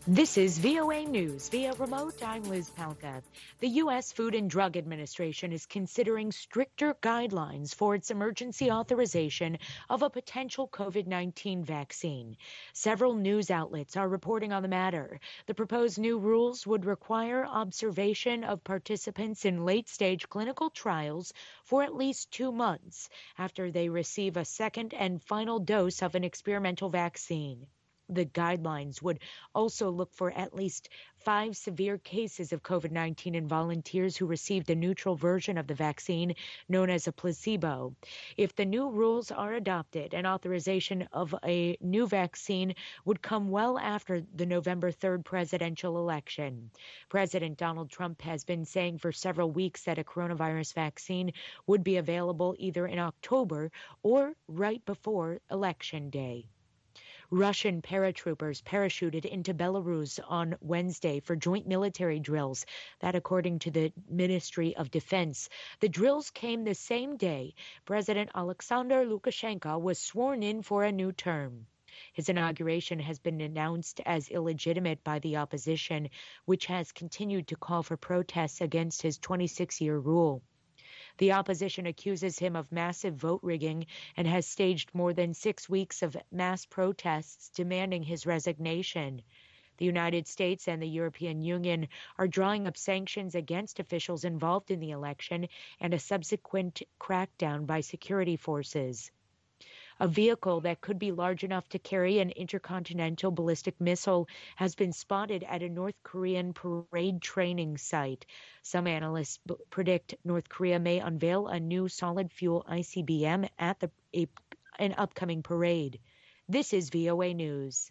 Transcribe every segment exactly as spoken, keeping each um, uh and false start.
This is V O A News. Via remote, I'm Liz Palka. The U S Food and Drug Administration is considering stricter guidelines for its emergency authorization of a potential COVID nineteen vaccine. Several news outlets are reporting on the matter. The proposed new rules would require observation of participants in late-stage clinical trials for at least two months after they receive a second and final dose of an experimental vaccine. The guidelines would also look for at least five severe cases of COVID nineteen in volunteers who received a neutral version of the vaccine known as a placebo. If the new rules are adopted, an authorization of a new vaccine would come well after the November third presidential election. President Donald Trump has been saying for several weeks that a coronavirus vaccine would be available either in October or right before Election Day. Russian paratroopers parachuted into Belarus on Wednesday for joint military drills. That, according to the Ministry of Defense. The drills came the same day President Alexander Lukashenko was sworn in for a new term. His inauguration has been announced as illegitimate by the opposition, which has continued to call for protests against his twenty-six-year rule. The opposition accuses him of massive vote rigging and has staged more than six weeks of mass protests demanding his resignation. The United States and the European Union are drawing up sanctions against officials involved in the election and a subsequent crackdown by security forces. A vehicle that could be large enough to carry an intercontinental ballistic missile has been spotted at a North Korean parade training site. Some analysts b- predict North Korea may unveil a new solid fuel I C B M at the, a, an upcoming parade. This is V O A News.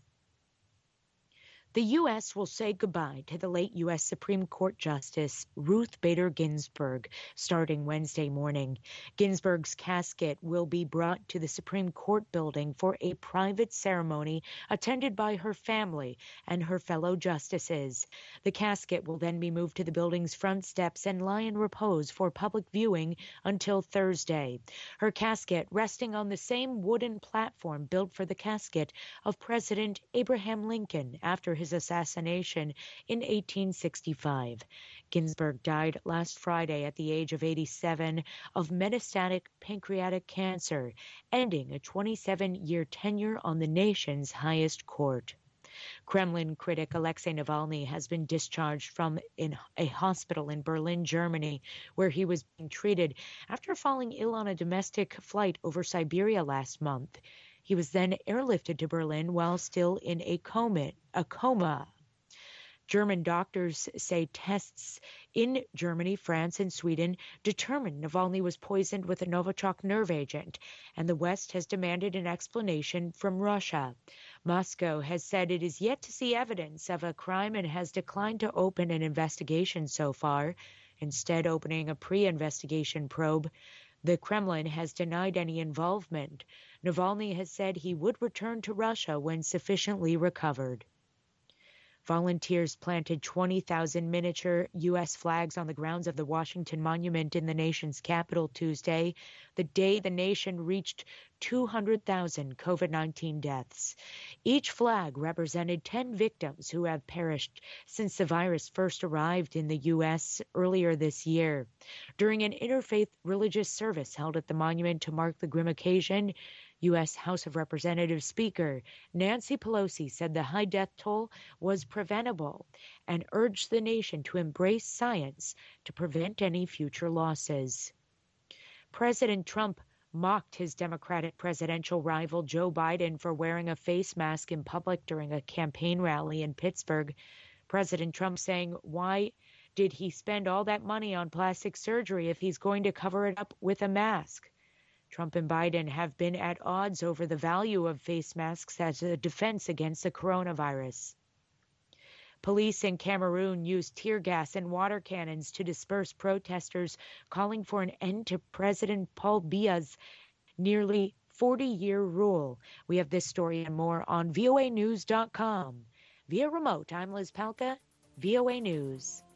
The U S will say goodbye to the late U S Supreme Court Justice Ruth Bader Ginsburg starting Wednesday morning. Ginsburg's casket will be brought to the Supreme Court building for a private ceremony attended by her family and her fellow justices. The casket will then be moved to the building's front steps and lie in repose for public viewing until Thursday. Her casket resting on the same wooden platform built for the casket of President Abraham Lincoln after his assassination in eighteen sixty-five. Ginsburg died last Friday at the age of eighty-seven of metastatic pancreatic cancer, ending a twenty-seven-year tenure on the nation's highest court. Kremlin critic Alexei Navalny has been discharged from in a hospital in Berlin, Germany, where he was being treated after falling ill on a domestic flight over Siberia last month. He was then airlifted to Berlin while still in a coma. A coma. German doctors say tests in Germany, France, and Sweden determined Navalny was poisoned with a Novichok nerve agent, and the West has demanded an explanation from Russia. Moscow has said it is yet to see evidence of a crime and has declined to open an investigation so far, instead opening a pre-investigation probe. The Kremlin has denied any involvement. Navalny has said he would return to Russia when sufficiently recovered. Volunteers planted twenty thousand miniature U S flags on the grounds of the Washington Monument in the nation's capital Tuesday, the day the nation reached two hundred thousand COVID nineteen deaths. Each flag represented ten victims who have perished since the virus first arrived in the U S earlier this year. During an interfaith religious service held at the monument to mark the grim occasion, U S House of Representatives Speaker Nancy Pelosi said the high death toll was preventable and urged the nation to embrace science to prevent any future losses. President Trump mocked his Democratic presidential rival Joe Biden for wearing a face mask in public during a campaign rally in Pittsburgh. President Trump saying, "Why did he spend all that money on plastic surgery if he's going to cover it up with a mask?" Trump and Biden have been at odds over the value of face masks as a defense against the coronavirus. Police in Cameroon used tear gas and water cannons to disperse protesters calling for an end to President Paul Biya's nearly forty-year rule. We have this story and more on V O A news dot com. Via remote, I'm Liz Palka, V O A News.